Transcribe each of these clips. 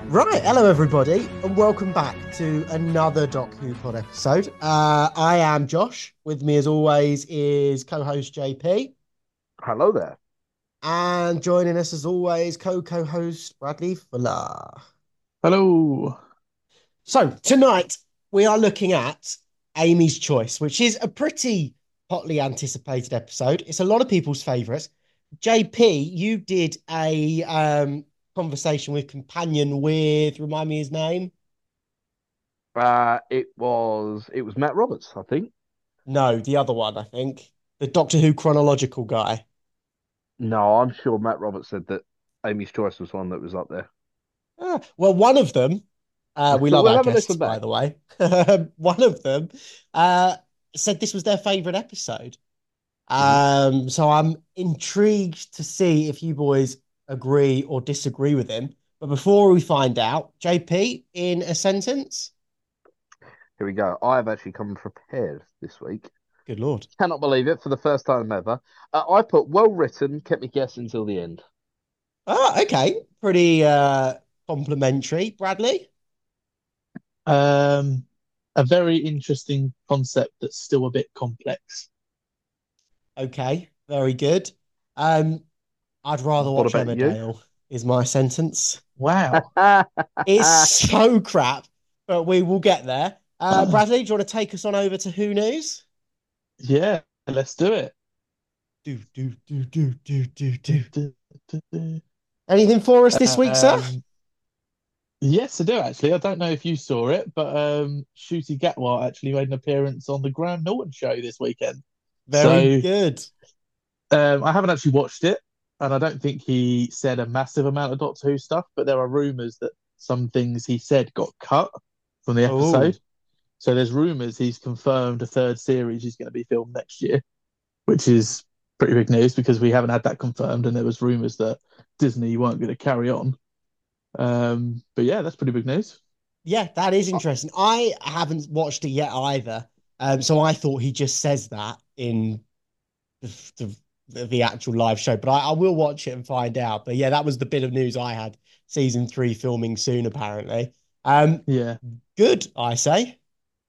Right, hello everybody, and welcome back to another Doc Who Pod episode. I am Josh. With me, as always, is co-host JP, Hello there. and joining us, as always, co-host Bradley Fuller. Hello. So tonight we are looking at Amy's Choice, which is a pretty hotly anticipated episode. It's a lot of people's favourites. JP, you did a conversation with companion with, remind me his name. It was Matt Roberts, I think. No, the other one, I think. The Doctor Who chronological guy. No, I'm sure Matt Roberts said that Amy's Choice was one that was up there. Well, one of them, we love We'll our have a guests, listen by back. the way. One of them uh, said this was their favourite episode. Mhm. So I'm intrigued to see if you boys agree or disagree with him. But before we find out, JP, in a sentence. Here we go. I have actually come prepared this week. Good Lord. Cannot believe it for the first time ever. I put well written, kept me guessing until the end. Ah, okay. Pretty complimentary. Bradley? Um, a very interesting concept that's still a bit complex. Okay. Very good. Um, I'd rather What watch about you? Emmerdale, is my sentence. Wow. It's so crap, but we will get there. Bradley, do you want to take us on over to Who News? Yeah, let's do it. Do. Anything for us this week, sir? Um, yes, I do actually. I don't know if you saw it, but Shooty Gatwa actually made an appearance on the Graham Norton show this weekend. Very So good. I haven't actually watched it, and I don't think he said a massive amount of Doctor Who stuff, but there are rumors that some things he said got cut from the Oh, episode. So there's rumours he's confirmed a third series is going to be filmed next year, which is pretty big news because we haven't had that confirmed, and there was rumours that Disney weren't going to carry on. But yeah, that's pretty big news. yeah, that is interesting. I haven't watched it yet either. So I thought he just says that in the, the actual live show, but I will watch it and find out. But yeah, that was the bit of news I had. Season three filming soon, apparently. Um, Yeah. Good, I say.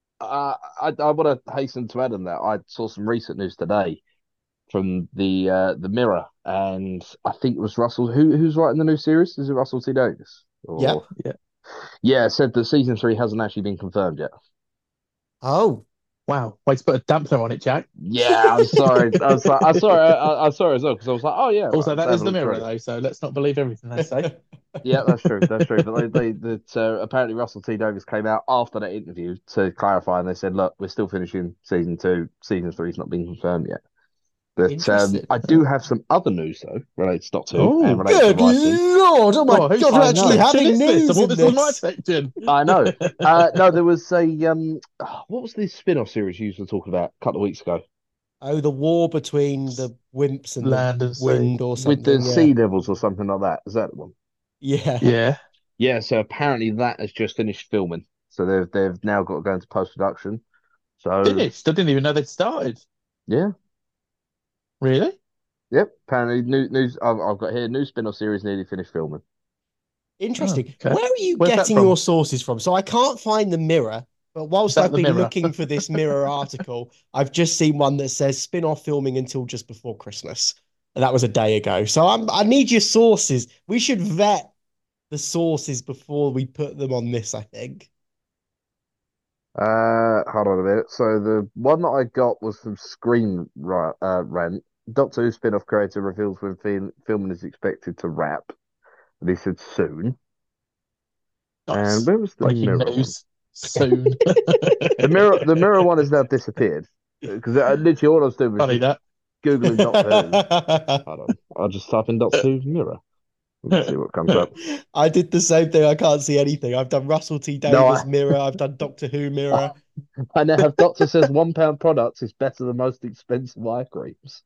I want to hasten to add on that. I saw some recent news today from the Mirror, and I think it was Russell. Who's writing the new series? Is it Russell T Davies? Yep. Or Yeah. yeah, it said that season three hasn't actually been confirmed yet. Oh. Wow. Way to put a dampener on it, Jack. Yeah, I'm sorry. I'm sorry as well because I was like, oh yeah, right, Also, let's that have is a the look mirror, through. though, so let's not believe everything they say. Yeah, that's true. That's true. But that apparently Russell T Davies came out after that interview to clarify, and they said, look, we're still finishing season two. Season three's not been confirmed yet. But Interesting. I do have some other news though related to Doctor Who and Oh, related to Good writing. Lord. Oh my oh, whose God, we're I actually know. section having is this? I news thought in this was my this. section. I know. No, there was a what was the spin-off series you were talking about a couple of weeks ago Oh, the war between the wimps and the Land and sea. wind or with the something. Yeah. sea devils or something like that? Is that the one? Yeah. Yeah. Yeah. So apparently that has just finished filming. So they've now got to go into post-production. So Finished. I didn't even know they'd started. yeah, Really? yep. Apparently news. I've got here new spin-off series nearly finished filming. Oh, Interesting. okay. Where are you Where's that getting from? your sources from? So I can't find the mirror, but Is whilst that I've the been mirror? looking for this mirror article, I've just seen one that says spin-off filming until just before Christmas. And that was a day ago. So I need your sources. We should vet the sources before we put them on this, I think. Hold on a minute. So the one that I got was from Rant. Doctor Who spin-off creator reveals when filming is expected to wrap. And he said soon. And Nice. where was the Breaking mirror one? news. Soon. The mirror one has now disappeared because literally all I was doing was Funny just that. googling Doctor Who. Hold on, I'll just type in Doctor Who mirror. Let's see what comes up. I did the same thing. I can't see anything. I've done Russell T No, Davis mirror. I've done Doctor Who mirror. I now have Doctor says £1 products is better than most expensive eye creams.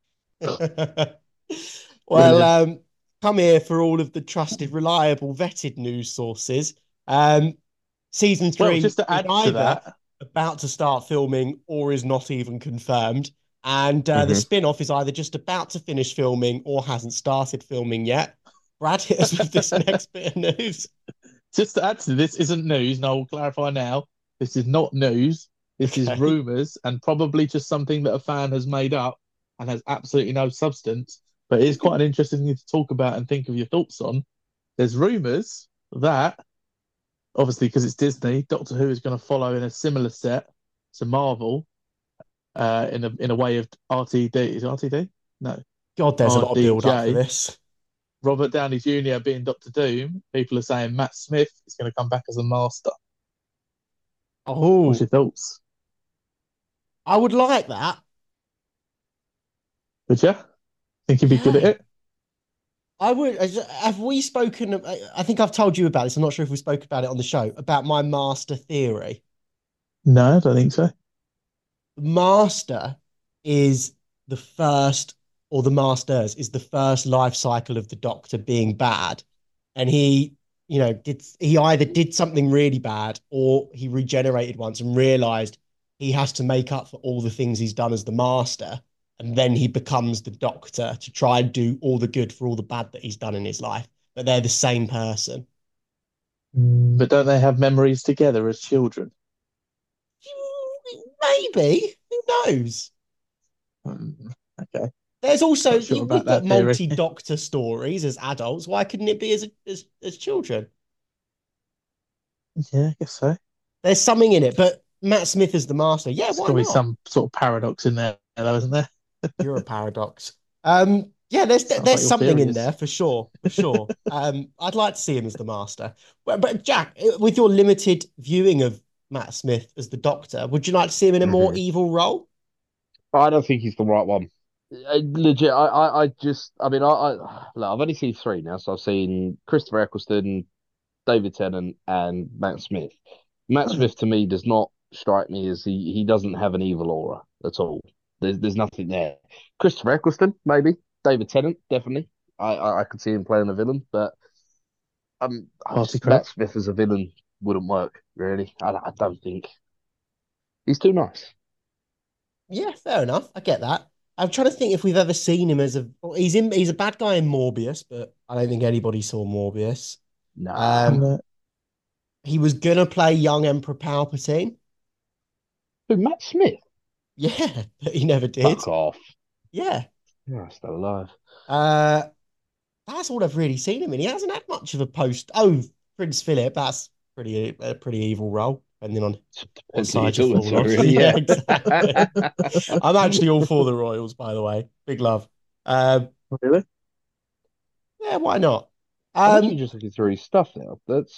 Well, Brilliant. come here for all of the trusted, reliable, vetted news sources. Um, Season Well, three just to is add to either that, about to start filming or is not even confirmed. And the Hmm. spin off is either just about to finish filming or hasn't started filming yet. Brad, hit us with this next bit of news. Just to add to this, isn't news, and I will clarify now. This is not news. This is Okay. rumours and probably just something that a fan has made up and has absolutely no substance. But it is quite an interesting thing to talk about and think of your thoughts on. There's rumours that, obviously, because it's Disney, Doctor Who is going to follow in a similar set to Marvel, in a way of RTD. Is it RTD? No, God, there's a lot of build up for RDJ. this. Robert Downey Jr. being Doctor Doom. People are saying Matt Smith is going to come back as a Master. What's Oh, your thoughts? I would like that. Would you? Think he'd be good at Yeah, it? I would. Have we spoken? I think I've told you about this. I'm not sure if we spoke about it on the show about my master theory. No, I don't think so. Master is the first, or the Masters is the first life cycle of the Doctor being bad, and he either did something really bad or he regenerated once and realized he has to make up for all the things he's done as the Master, and then he becomes the Doctor to try and do all the good for all the bad that he's done in his life. But they're the same person. But don't they have memories together as children? Maybe. Who knows? Okay, There's also not sure we've about got that theory. multi-doctor stories as adults. Why couldn't it be as children? Yeah, I guess so. There's something in it, but Matt Smith is the master. Yeah, There's why got to be not? some sort of paradox in there, though, isn't there? You're a paradox. Yeah, there's Sounds like there's your something theory in is. there for sure, for sure. I'd like to see him as the master. But Jack, with your limited viewing of Matt Smith as the Doctor, would you like to see him in a more Hmm. evil role? I don't think he's the right one. Legit, I just, I mean, look, I've only seen three now, so I've seen Christopher Eccleston, David Tennant, and Matt Smith. Matt Oh, Smith to me does not strike me as he doesn't have an evil aura at all. There's nothing there. Christopher Eccleston, maybe. David Tennant, definitely. I could see him playing a villain, but party Matt crap. Smith as a villain wouldn't work, really. I don't think he's too nice. Yeah, fair enough. I get that. I'm trying to think if we've ever seen him as a well, he's a bad guy in Morbius, but I don't think anybody saw Morbius. Nah. Um, No. he was gonna play young Emperor Palpatine. Who, Matt Smith? Yeah, but he never did. Fuck off. Yeah. Yeah, still alive. Uh, that's all I've really seen him in. He hasn't had much of a post. Oh, Prince Philip, that's pretty a pretty evil role, depending on what Depends who you're side you talking fall to, on. really. Yeah, Yeah. exactly. I'm actually all for the Royals, by the way. Big love. Um, Really? yeah, why not? I'm actually Um, just looking through his stuff now.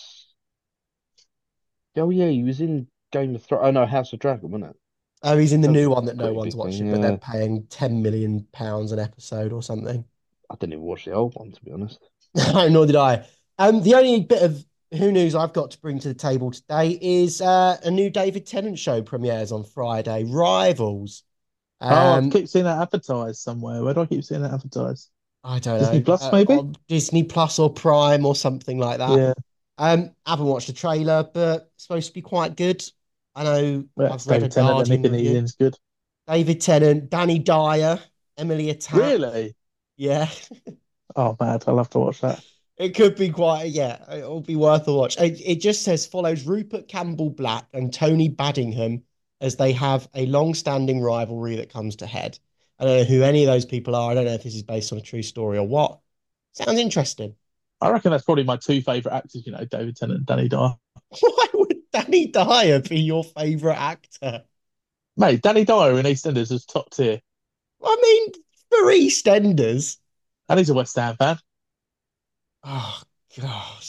Oh yeah, he was in Game of Thrones. Oh no, House of Dragon, wasn't it? oh, he's in the That was new a one that no pretty one's big thing. watching, but they're Yeah, paying £10 million an episode or something. I didn't even watch the old one, to be honest. Nor did I. The only bit of who news I've got to bring to the table today is a new David Tennant show premieres on Friday, Rivals. Oh, I Um, keep seeing that advertised somewhere. Where do I keep seeing that advertised? I don't Disney know, Plus, maybe? on Disney Plus or Prime or something like that. Yeah. Haven't watched the trailer, but it's supposed to be quite good. I know Yeah, I've it's read a David Tennant. Guardian Anything he's review. in is good. David Tennant, Danny Dyer, Emilia Tapp. Really? Yeah, Oh, mad. I'll have to watch that. it could be quite, yeah, it'll be worth a watch. It just says follows Rupert Campbell Black and Tony Baddingham as they have a long-standing rivalry that comes to head. I don't know who any of those people are. I don't know if this is based on a true story or what. Sounds interesting. I reckon that's probably my two favourite actors, David Tennant and Danny Dyer. Why would Danny Dyer be your favorite actor? Mate, Danny Dyer in EastEnders is top tier. I mean, for EastEnders. And he's a West Ham fan. Oh God.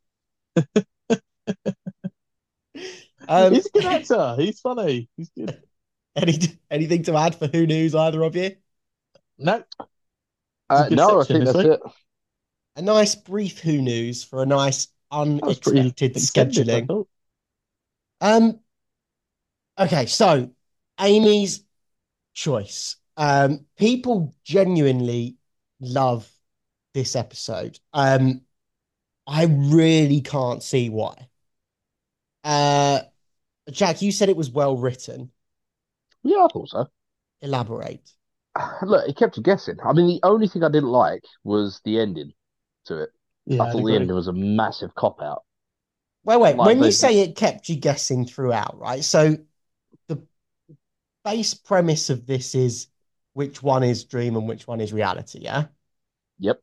Um, He's a good actor. He's funny. He's good. anything to add for who news either of you? No, it's a good No, I section think this that's week. it. A nice brief who news for a nice That was pretty unexpected extended, I scheduling. thought. Um, okay, so Amy's choice. People genuinely love this episode. I really can't see why. Uh, Jack, you said it was well written. Yeah, I thought so. Elaborate. Look, it kept you guessing. I mean, the only thing I didn't like was the ending to it. I Yeah, I'd thought the agree. ending was a massive cop out. wait. Like When you they, say it kept you guessing throughout, right? So the base premise of this is which one is dream and which one is reality, yeah? yep,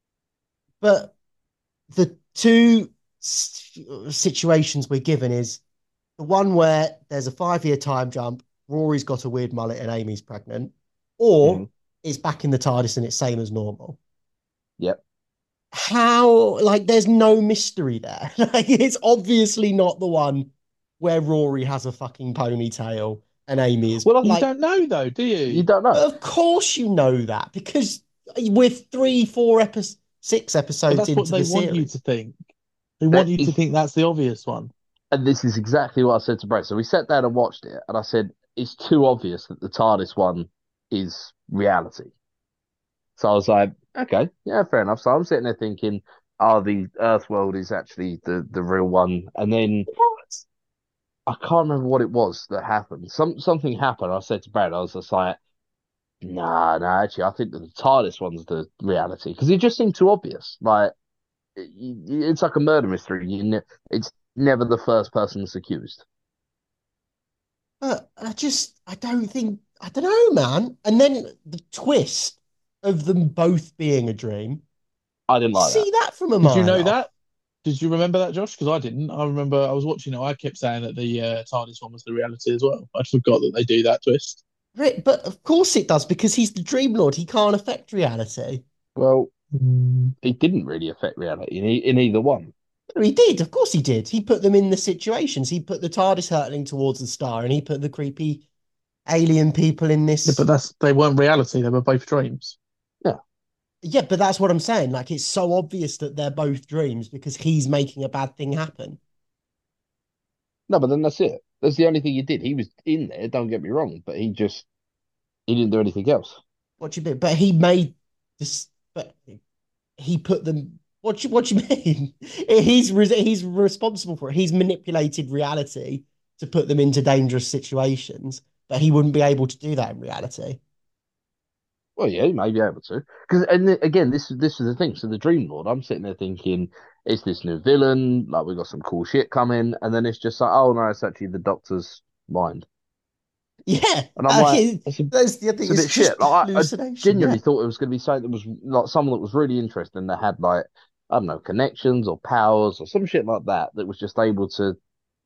But the two situations we're given is the one where there's a 5 year time jump, Rory's got a weird mullet and Amy's pregnant, hmm or it's back in the TARDIS and it's same as normal. yep. How, like, there's no mystery there. Like, it's obviously not the one where Rory has a fucking ponytail and Amy is Well, You like, don't know though, do you you? don't know. of course you know that because we're three, four episodes, six But episodes that's what into the they want you series. to think. They That want you to is, think that's the obvious one. and this is exactly what I said to Brett. So we sat down and watched it, and I said it's too obvious that the TARDIS one is reality. So I was like, okay, yeah, fair enough. So I'm sitting there thinking, oh, the Earth world is actually the real one, and then I can't remember what it was that happened. Something happened. I said to Brad, I was just like, nah, actually, I think that the TARDIS one's the reality because it just seemed too obvious. Like it's like a murder mystery. It's never the first person that's accused. But I don't think, I don't know, man. And then the twist of them both being a dream, I didn't you like that. see that from a Did you mile know off. that? Did you remember that, Josh? Because I didn't. I remember I was watching it. I kept saying that the TARDIS one was the reality as well. I forgot that they do that twist. But of course it does because he's the Dream Lord. He can't affect reality. Well, Mm. it didn't really affect reality in either one. He did, of course he did. He put them in the situations. He put the TARDIS hurtling towards the star, and he put the creepy alien people in Yeah, but this. they weren't reality. They were both dreams. Yeah. Yeah, but that's what I'm saying. Like, it's so obvious that they're both dreams because he's making a bad thing happen. No, but then that's it. That's the only thing he did. He was in there, don't get me wrong, but he didn't do anything else. What do you mean? But he made this. But he put them. What do you mean? He's responsible for it. He's manipulated reality to put them into dangerous situations, but he wouldn't be able to do that in reality. Well, yeah, he may be able to. Because, again, this is the thing. So the Dream Lord, I'm sitting there thinking, is this new villain? Like we got some cool shit coming, and then it's just like, oh no, it's actually the Doctor's mind. Yeah, And I'm like, that's the other thing. it's a It's bit shit. just a Like I hallucination. Yeah. genuinely thought it was going to be something that was like someone that was really interesting that had like I don't know connections or powers or some shit like that that was just able to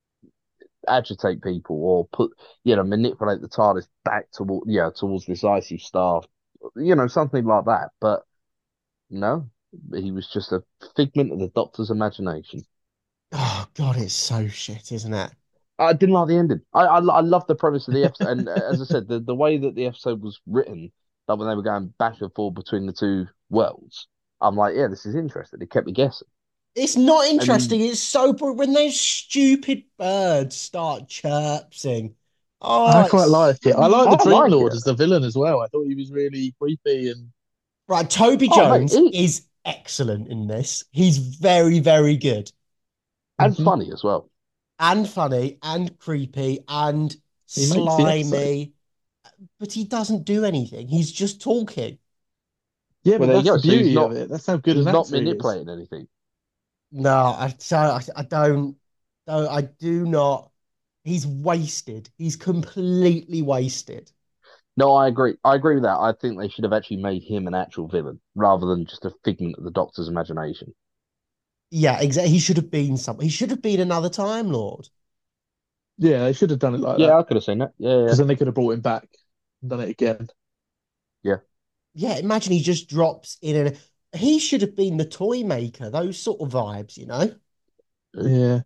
agitate people or put manipulate the TARDIS back towards this icy star, something like that. But no, he was just a figment of the Doctor's imagination. Oh God, it's so shit, isn't it? I didn't like the ending. I love the premise of the episode, and as I said, the way that the episode was written, like when they were going back and forth between the two worlds, I'm like, yeah, this is interesting. It kept me guessing. It's not And interesting. It's so boring when those stupid birds start chirping. Oh, I quite it's liked it. I so like the I Dream like Lord it. as the villain as well. I thought he was really creepy and right. Toby Oh mate, Jones is excellent in this. He's very, very good and Mhm. funny as well. and funny and creepy and He makes the episode. slimy, but he doesn't do anything. He's just talking. Yeah, Well, but there you that's go. the So he's beauty of not it. That's how good he's an not actor he is. manipulating anything. No, I don't. No, I do not. He's wasted. He's completely wasted. No, I agree. I agree with that. I think they should have actually made him an actual villain rather than just a figment of the Doctor's imagination. Yeah, exactly. He should have been something. He should have been another Time Lord. Yeah, they should have done it like Yeah, that I could have seen that. Yeah, because then they could have brought him back and done it again. yeah. Yeah, imagine he just drops in and he should have been the toy maker. Those sort of vibes, you know. Yeah. Yeah,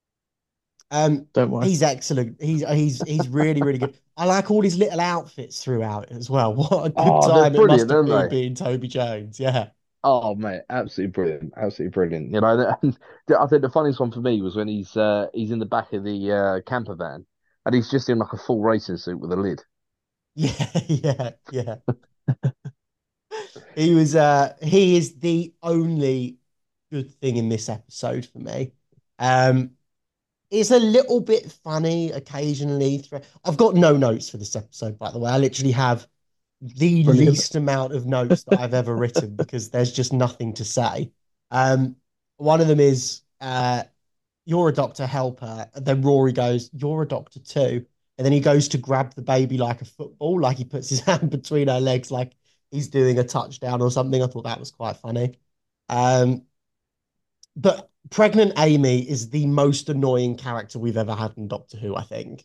Um, don't worry. he's excellent. He's really really good. I like all his little outfits throughout as well. What a good Oh, they're time it must brilliant, have aren't been they? being Toby Jones. Yeah. Oh, mate, absolutely brilliant, absolutely brilliant. And I think the funniest one for me was when he's in the back of the camper van and he's just in like a full racing suit with a lid. Yeah, yeah, yeah. He is the only good thing in this episode for me. Um it's a little bit funny occasionally. I've got no notes for this episode, by the way. I literally have the Brilliant. least amount of notes that I've ever written because there's just nothing to say. One of them is you're a doctor, help her. And then Rory goes, you're a doctor too. And then he goes to grab the baby like a football, like he puts his hand between her legs, like he's doing a touchdown or something. I thought that was quite funny. Um, but pregnant Amy is the most annoying character we've ever had in Doctor Who, I think.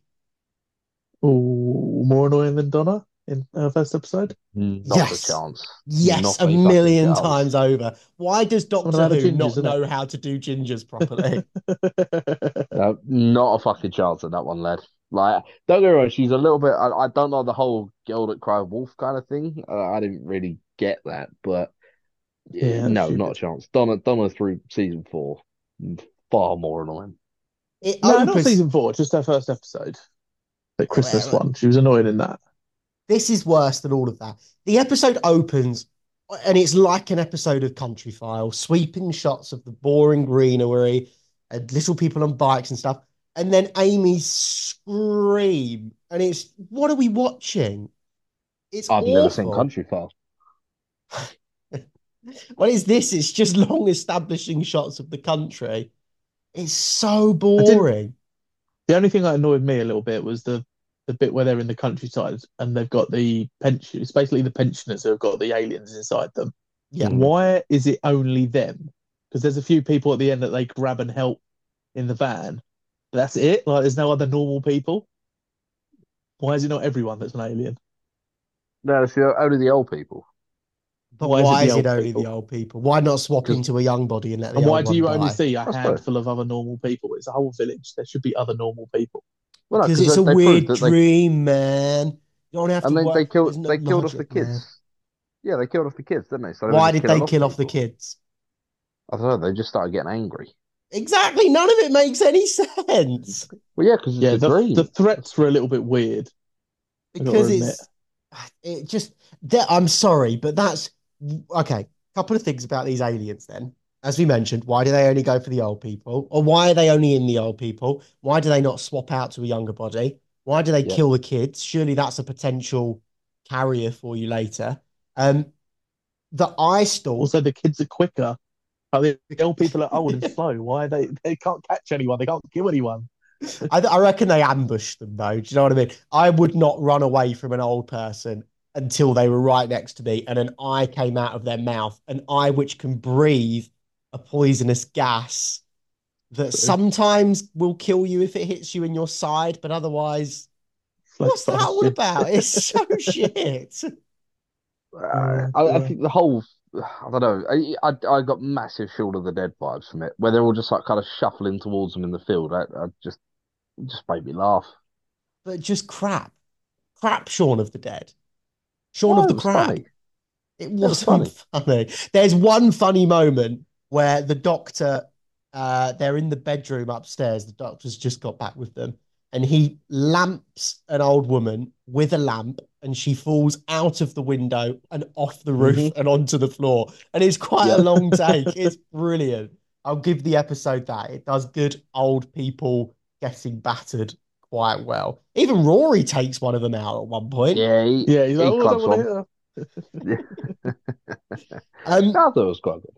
Oh, more annoying than Donna in our first episode. Not a Yes. chance. Yes, Not a a fucking million chance. times over. Why does Something Doctor about the Who gingers, not isn't it? know how to do gingers properly? No, not a fucking chance on that one, lad. Like, don't get me wrong, she's a little bit. I don't know the whole girl that cried wolf kind of thing. I didn't really get that, but Yeah, that's no, not a stupid. chance. Donna through season 4, far more annoying. It No, not opens. season 4, just her first episode, the Christmas Well, one. She was annoying in that. this is worse than all of that. The episode opens, and it's like an episode of Country File, sweeping shots of the boring greenery and little people on bikes and stuff. And then Amy scream, and it's what are we watching? It's I've never seen awful. Country File. What is this? It's just long establishing shots of the country. It's so I didn't. boring. The only thing that annoyed me a little bit was the bit where they're in the countryside and they've got the pension. It's basically the pensioners who have got the aliens inside them. Yeah. Why is it only them? Because there's a few people at the end that they grab and help in the van. But that's it. Like, there's no other normal people. Why is it not everyone that's an alien? No, it's only the old people. But Why why is is it it the old only the people? old people? Why not swap Because into a young body and let the And why old do one you only die? see a I suppose. handful of other normal people? It's a whole village. There should be other normal people. Well, no, Because because it's a they proved weird that they dream, man. You don't have to and work. they killed There's no they killed off the logic, man. kids. Yeah, they killed off the kids, didn't they? So they were Why just did killing they off kill off the people. kids? I don't know. They just started getting angry. Exactly. None of it makes any sense. Well, yeah, because it's Yeah, a the dream. threats were a little bit weird. I got to Because admit. it just, I'm sorry, but that's okay. Couple of things about these aliens then. As we mentioned, why do they only go for the old people? Or why are they only in the old people? Why do they not swap out to a younger body? Why do they Yeah. kill the kids? Surely that's a potential carrier for you later. Um, the eye stalk. Also, the kids are quicker. Like, the old people are old and slow. Why they can't catch anyone? They can't kill anyone. I reckon they ambushed them though. Do you know what I mean? I would not run away from an old person until they were right next to me and an eye came out of their mouth, an eye which can breathe a poisonous gas that True. sometimes will kill you if it hits you in your side, but otherwise, what's that all about? It's so shit. I think the whole, I don't know. I got massive Shaun of the Dead vibes from it, where they're all just like kind of shuffling towards them in the field. I just made me laugh. But just crap Shaun of the Dead. Shaun Oh, of it the was Crab. funny. It was wasn't funny. There's one funny moment where the doctor, they're in the bedroom upstairs. The doctor's just got back with them, and he lamps an old woman with a lamp, and she falls out of the window and off the roof and onto the floor. And it's quite a Yeah. long take. It's brilliant. I'll give the episode that. It does good old people getting battered quite well. Even Rory takes one of them out at one point. Yeah, Yeah, he's like, he oh, I don't clubs want to one. hit her. Yeah. I Um, thought it was quite good.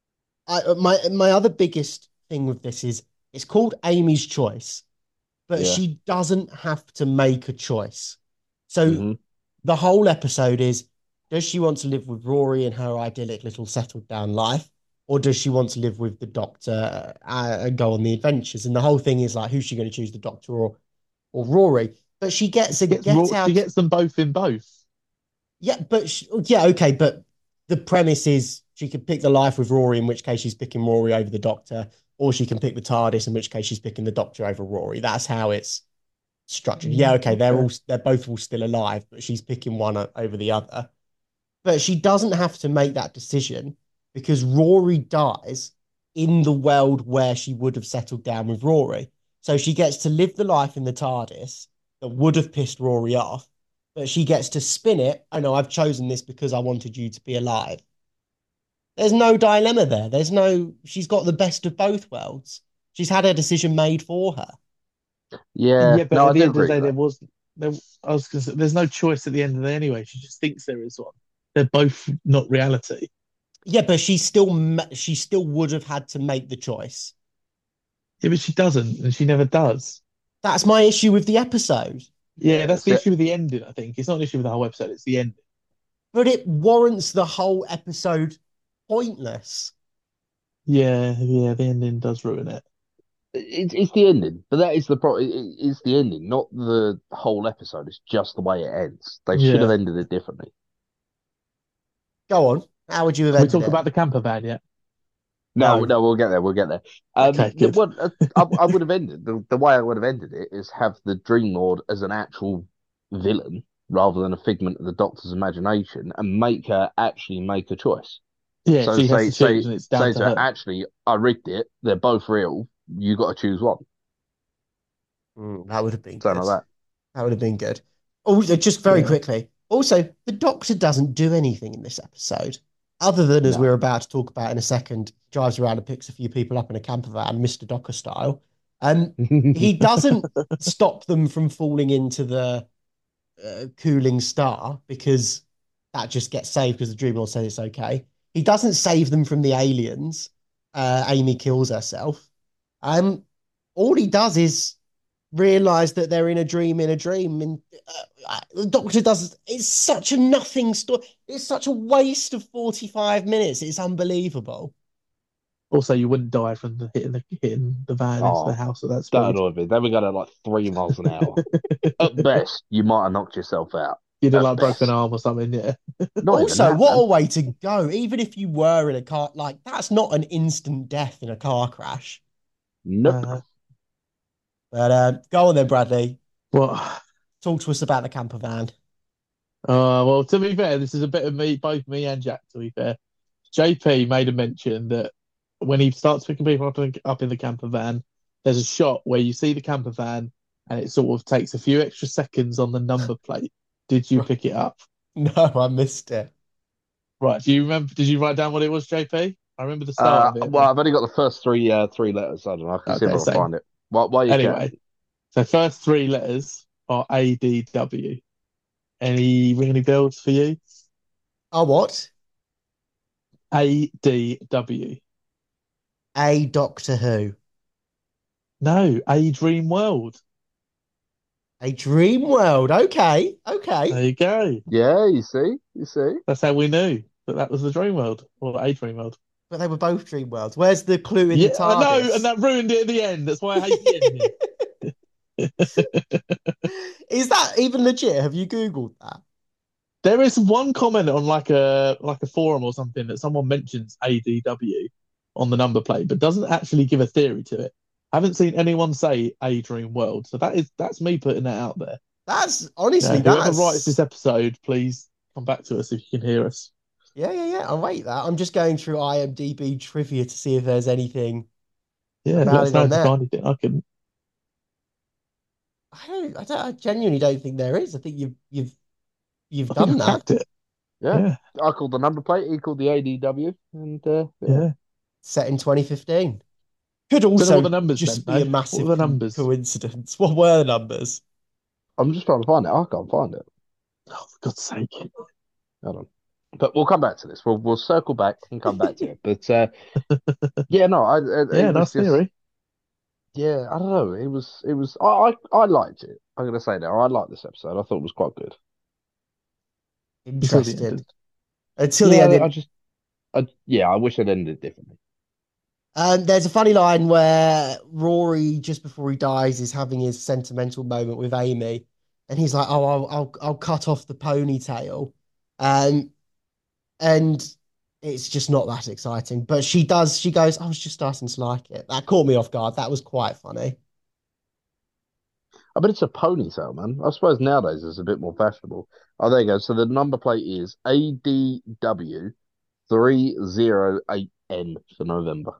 my other biggest thing with this is it's called Amy's Choice, but Yeah. she doesn't have to make a choice. So Mhm. the whole episode is, does she want to live with Rory and her idyllic little settled down life, or does she want to live with the doctor and go on the adventures? And the whole thing is like, who's she going to choose, the doctor or Rory? But she gets a get out. She gets them both in both. Yeah, but yeah, okay, but the premise is she could pick the life with Rory, in which case she's picking Rory over the Doctor, or she can pick the TARDIS, in which case she's picking the Doctor over Rory. That's how it's structured. Yeah, okay, they're both all still alive, but she's picking one over the other. But she doesn't have to make that decision because Rory dies in the world where she would have settled down with Rory. So she gets to live the life in the TARDIS that would have pissed Rory off, but she gets to spin it. I know I've chosen this because I wanted you to be alive. There's no dilemma there. She's got the best of both worlds. She's had her decision made for her. Yeah. Yeah, but No, at I the did end of the agree day, with that. I was gonna say, there's no choice at the end of the day anyway. She just thinks there is one. They're both not reality. Yeah, but she still would have had to make the choice. Yeah, but she doesn't, and she never does. That's my issue with the episode. Yeah, that's the So, issue with the ending, I think. It's not an issue with the whole episode, it's the end. But it warrants the whole episode pointless. Yeah, yeah, the ending does ruin it. it's the ending, but that is the problem. It's the ending, not the whole episode. It's just the way it ends. They should have Yeah. ended it differently. Go on. How would you have Can we ended talk it? about the camper van yet? No, No. no, we'll get there. We'll get there. Okay, good. What I would have ended the way I would have ended it is have the Dream Lord as an actual villain rather than a figment of the Doctor's imagination, and make her actually make a choice. Yeah, So she has to choose, and it's down say to to her, her. actually, I rigged it. They're both real. You got to choose one. That would have been Something good. like That would have been good. Also, just very Yeah. quickly. Also, the Doctor doesn't do anything in this episode, other than, as that. we're about to talk about in a second, drives around and picks a few people up in a camper van, Mr. Docker style. He No. doesn't stop them from falling into the cooling star because that just gets saved because the Dream Lord says it's okay. He doesn't save them from the aliens. Amy kills herself. Um, all he does is realize that they're in a dream and the Doctor does. It's such a nothing story. It's such a waste of 45 minutes. It's unbelievable. Also, you wouldn't die from hitting the van into the Oh, house at that that speed. annoyed me. They were going at like 3 miles an hour. At best, you might have knocked yourself out. You'd have At like broken best. arm or something, yeah. Not even Also, that, what man. a way to go. Even if you were in a car, like that's not an instant death in a car crash. Nope. But go on then, Bradley. Well, Talk to us about the camper van. well, to be fair, this is a bit of me, both me and Jack, to be fair. JP made a mention that when he starts picking people up in the camper van, there's a shot where you see the camper van and it sort of takes a few extra seconds on the number plate. Did you pick it up? No, I missed it. Right. Do you remember? Did you write down what it was, JP? I remember the start of it, Well, but I've only got the first three letters. I don't know. I can see if okay, I can same. find it. While you chat. Anyway, so first three letters are ADW. Any ring any bells for you? Oh, what? ADW. A Doctor Who. No, A Dream World. A Dream World. Okay. There Okay. you go. Yeah, you see? You see? That's how we knew that was the Dream World or A Dream World. But they were both Dream Worlds. Where's the clue in the Yeah, I know, and TARDIS? that ruined it at the end. That's why I hate the ending. Is that even legit? Have you Googled that? There is one comment on like a forum or something that someone mentions ADW on the number plate, but doesn't actually give a theory to it. I haven't seen anyone say A Dream World, so that's me putting that out there. That's Yeah, honestly, whoever writes this that's episode, please come back to us if you can hear us. yeah. I'll wait that. I'm just going through IMDb trivia to see if there's anything Yeah, let about us it know on if you there. find anything. I can. I genuinely don't think there is. I think you've I think I done that. cracked it. Yeah. Yeah, I called the number plate. He called the ADW. And yeah. yeah. Set in 2015. Could Don't know what also the numbers just meant be though. a What massive were the numbers? coincidence. What were the numbers? I'm just trying to find it. I can't find it. Oh, for God's sake! Hold on. But we'll come back to this. We'll circle back and come back to it. But yeah, no, Yeah, it was nice just theory. yeah, I don't know. It was I liked it. I'm gonna say that I liked this episode. I thought it was quite good. Until the Interesting. ending. Until the Yeah, end. I wish it ended differently. There's a funny line where Rory, just before he dies, is having his sentimental moment with Amy, and he's like, "Oh, I'll cut off the ponytail," um, and it's just not that exciting. But she does. She goes, "I was just starting to like it." That caught me off guard. That was quite funny. I bet it's a ponytail, man. I suppose nowadays it's a bit more fashionable. Oh, there you go. So the number plate is ADW 308N for November.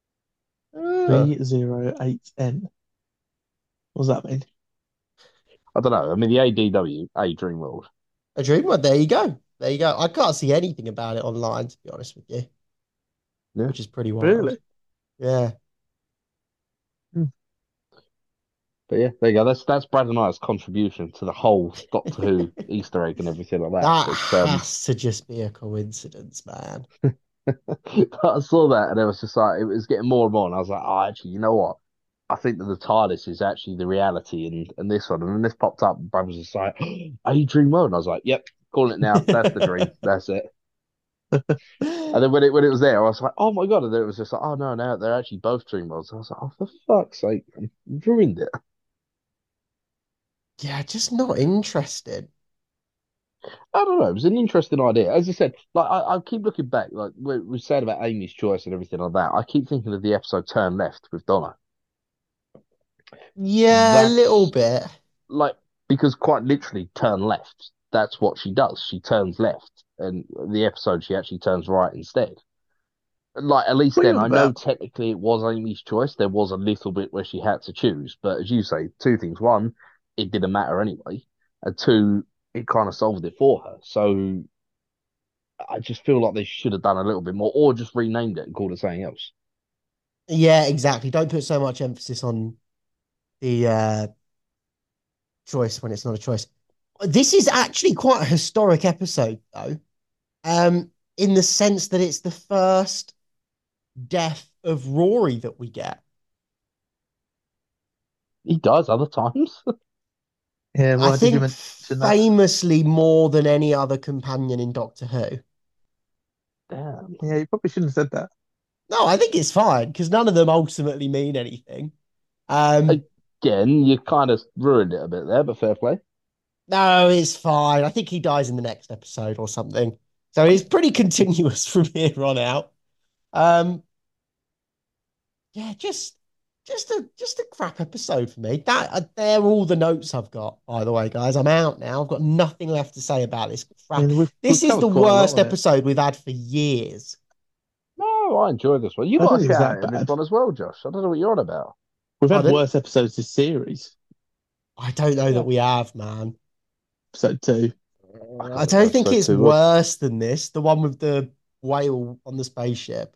308N. What does that mean? I don't know. I mean, the ADW, A Dream World. A dream one. There you go. There you go. I can't see anything about it online, to be honest with you, Yeah. which is pretty wild. Really? Yeah. Hmm. But yeah, there you go. That's Brad and I's contribution to the whole Doctor Who Easter egg and everything like that. That But has to just be a coincidence, man. I saw that and it was just like it was getting more and more, and I was like, oh, actually, you know what? I think that the TARDIS is actually the reality and this one. And then this popped up, and Brad was just like, "Are you dream world?" And I was like, "Yep, calling it now. That's the dream. That's it." And then when it was there, I was like, "Oh my god!" And then it was just like, "Oh no, no, they're actually both dream worlds." I was like, "Oh, for fuck's sake, man. You ruined it." Yeah, just not interested. I don't know. It was an interesting idea. As I said, like I keep looking back, like we said about Amy's choice and everything like that. I keep thinking of the episode Turn Left with Donna. Yeah, a little That's bit. like because quite literally turn left. That's what she does. She turns left, and the episode she actually turns right instead. Like at least What are you then on I know about? technically it was Amy's choice. There was a little bit where she had to choose, but as you say, two things: one, it didn't matter anyway, and two, it kind of solved it for her. So I just feel like they should have done a little bit more, or just renamed it and called it something else. Yeah, exactly. Don't put so much emphasis on the choice when it's not a choice. This is actually quite a historic episode, though, in the sense that it's the first death of Rory that we get. He does other times. Yeah, I why did you think mention that? famously more than any other companion in Doctor Who. Damn. Yeah, you probably shouldn't have said that. No, I think it's fine because none of them ultimately mean anything. Um, Again, you kind of ruined it a bit there, but fair play. no, it's fine. I think he dies in the next episode or something. So it's pretty continuous from here on out. Um, yeah, just a crap episode for me. That they're all the notes I've got. By the way, guys, I'm out now. I've got nothing left to say about this I crap. mean, we've This is the covered quite a lot worst on it. episode we've had for years. No, I enjoyed this one. You I got don't a think it's shout that out in this bad. one as well, Josh. I don't know what you're on about. We've had Pardon? worse episodes this series. I don't know that Yeah. we have, man. Episode two. I can't I remember don't think episode it's two was. worse than this. The one with the whale on the spaceship.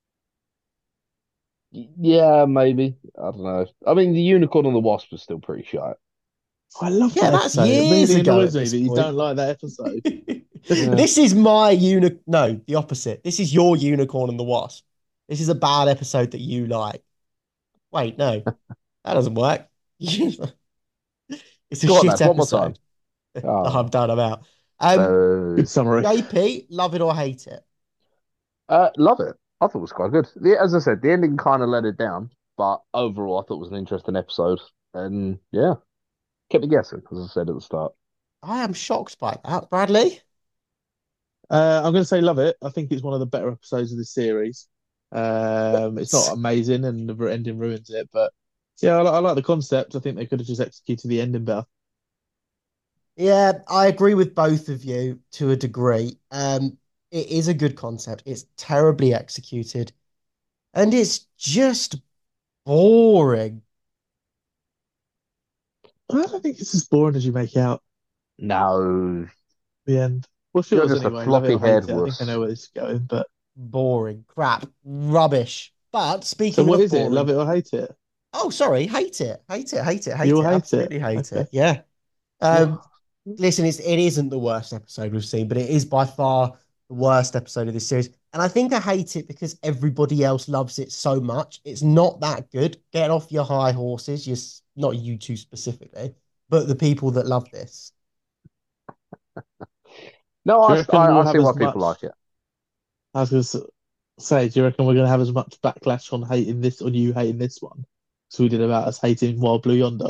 Yeah, maybe. I don't know. I mean, the unicorn and the wasp was still pretty shy. I love Yeah, that that's episode. It years really ago annoys at me this that you point. don't like that episode. Yeah. This is my no, the opposite. This is your unicorn and the wasp. This is a bad episode that you like. Wait, no, that doesn't work. It's a Go on, shit lads. One more time. episode. I'm Oh, done. I'm out. Um, Good boo. summary. JP, love it or hate it? Love it. I thought it was quite good. As I said, the ending kind of let it down, but overall, I thought it was an interesting episode. And yeah, kept me guessing, as I said at the start. I am shocked by that, Bradley. I'm going to say love it. I think it's one of the better episodes of this series. It's not amazing, and the ending ruins it, but yeah, I like the concept. I think they could have just executed the ending better. Yeah, I agree with both of you to a degree. It is a good concept. It's terribly executed, and it's just boring. I don't think it's as boring as you make out No, at the end. What's you're yours just a anyway? Love it floppy or haired hate it? I think I know wuss. where this is going, but Boring, crap, rubbish. But so speaking what of is it? boring, Love it or hate it? oh, sorry, hate it, hate it, hate it, hate You'll it, hate it. absolutely hate Okay. it. Yeah. Yeah. Um, listen, it isn't the worst episode we've seen, but it is by far the worst episode of this series. And I think I hate it because everybody else loves it so much. It's not that good. Get off your high horses. Not you two specifically, but the people that love this. No, Do I, you reckon I, we'll I see have why as people much? like it. I was going to say, do you reckon we're going to have as much backlash on hating this, on you hating this one, as we did about us hating Wild Blue Yonder?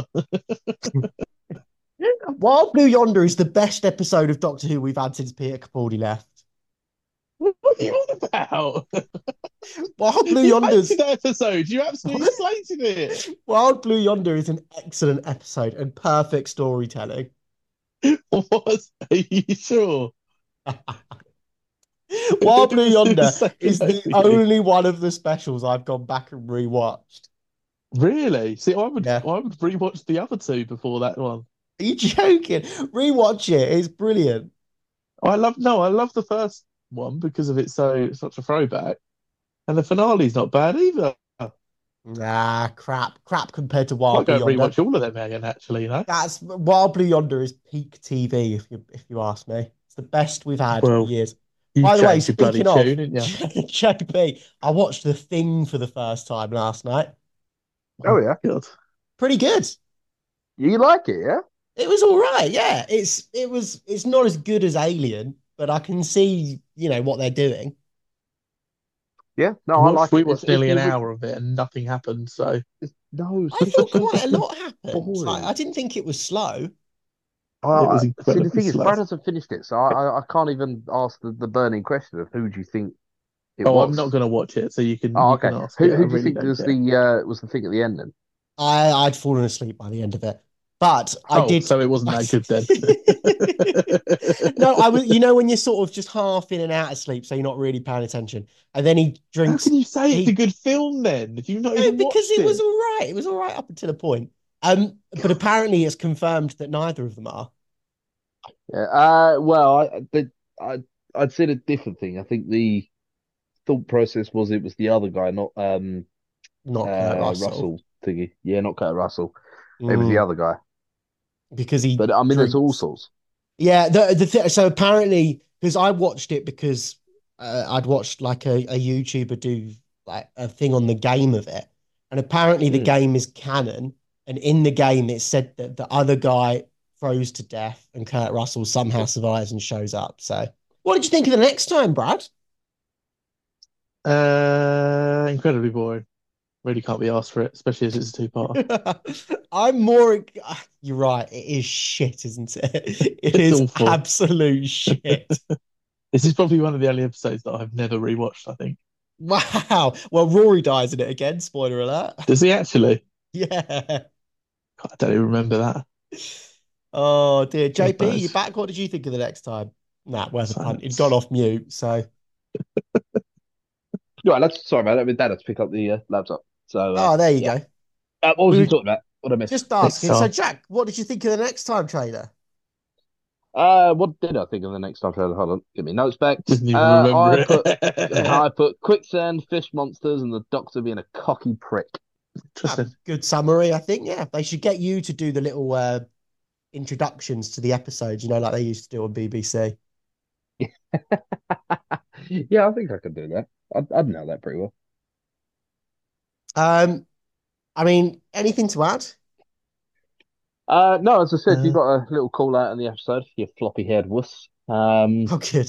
Wild Blue Yonder is the best episode of Doctor Who we've had since Peter Capaldi left. What are you on about? Wild Blue You Yonder's hated that episode. You absolutely slated it. Wild Blue Yonder is an excellent episode and perfect storytelling. What? Are you sure? Wild It Blue was Yonder so is low the for you. only one of the specials I've gone back and rewatched. Really? See, Yeah. I would rewatch the other two before that one. Are you joking? Rewatch it. It's brilliant. I love the first one because of it's such a throwback. And the finale's not bad either. Nah, crap. Crap compared to Might Wild Blue go and Yonder. rewatch all of them again, actually, you know? That's Wild Blue Yonder is peak TV if you ask me. It's the best we've had for Well, years. you By the way, changed your bloody speaking of tune, didn't you? JP, I watched The Thing for the first time last night. Oh yeah, God. Pretty good. you like it, yeah? It was all right. Yeah, it's not as good as Alien, but I can see what they're doing. Yeah, no, I like We it. watched nearly an hour of it and nothing happened. So No, I thought quite a lot happened. Like boring. I didn't think it was slow. it was See, the incredibly thing is, slow. Brad hasn't finished it, so I can't even ask the burning question of who do you think it Oh, I'm not was? going to watch it, so Oh, you can okay. ask it. I Who do you really think don't care. was the thing at the end then? I'd fallen asleep by the end of it, but I Oh, did. so it wasn't that good then. No, I was. When you're sort of just half in and out of sleep, so you're not really paying attention, and then he How drinks. can you say it's a He good film then if you've not No, even because watched it was it? all right. It was all right up until a point. But apparently it's confirmed that neither of them are. Yeah. Well, I I'd said a different thing. I think the thought process was it was the other guy, not Not Kurt Russell. Russell thingy. Yeah, not Kurt Russell. It was the Mm, other guy. because he But I mean, there's all drinks. sorts. Yeah, so apparently, because I watched it because I'd watched like a YouTuber do like a thing on the game of it, and apparently the Mm. game is canon, and in the game it said that the other guy froze to death, and Kurt Russell somehow survives and shows up. So, what did you think of the next time, Brad? Incredibly boring. Really can't be asked for it, especially as it's a two-part. I'm more. You're right. It is shit, isn't it? It It's is awful. absolute shit. This is probably one of the only episodes that I've never rewatched, I think. Wow. Well, Rory dies in it again. Spoiler alert. Does he actually? Yeah. God, I don't even remember that. Oh dear. God JP, you knows. back? What did you think of the next time? Nah, where's the punt? He'd gone Silence. off mute. So, Right, sorry about that. My dad had to pick up the laptop. So oh, there you yeah. go. What was We you were talking about? What I missed? just Next asking. So, time. Jack, what did you think of the next time trailer? What did I think of the next time trailer? Hold on, give me notes back. Doesn't even remember I it. put quicksand, fish monsters, and the Doctor being a cocky prick. Interesting. Good summary, I think. Yeah, they should get you to do the little introductions to the episodes, like they used to do on BBC. Yeah, I think I could do that. I'd know that pretty well. Um, I mean, anything to add? No, as I said, you Uh, got a little call out in the episode, you floppy haired wuss. Oh, good.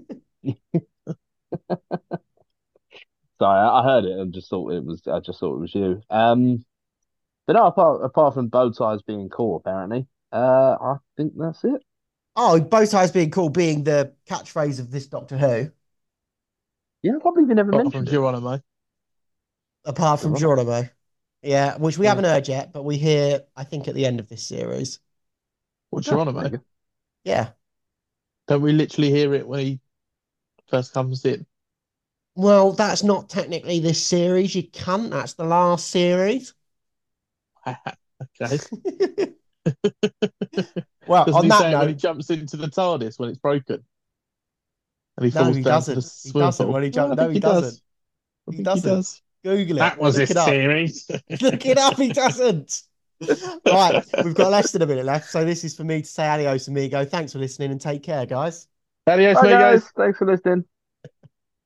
So I heard it and just thought it was. I just thought it was you. But no, apart from bow ties being cool, apparently, I think that's it. Oh, bow ties being cool, being the catchphrase of this Doctor Who, Yeah, I can't believe you never apart from mentioned it. Geronimo. apart You're from right. Geronimo. Yeah, which we Yeah, haven't heard yet, but we hear, I think, at the end of this series. What oh, there Geronimo? you go. Yeah. Don't we literally hear it when he first comes in? Well, that's not technically this series, you can't. That's the last series. Okay. Well, Doesn't on he that say it when he note, jumps into the TARDIS when it's broken and he no, falls he down to the doesn't. He swimming doesn't pool? when he No, jumps. I No, think he he doesn't. does. I He think he doesn't. does. Google it. That was Look his it up. series. Look it up. He doesn't. Right, we've got less than a minute left. So this is for me to say adios, amigo. Thanks for listening and take care, guys. Adios, Bye, guys. amigos. Thanks for listening.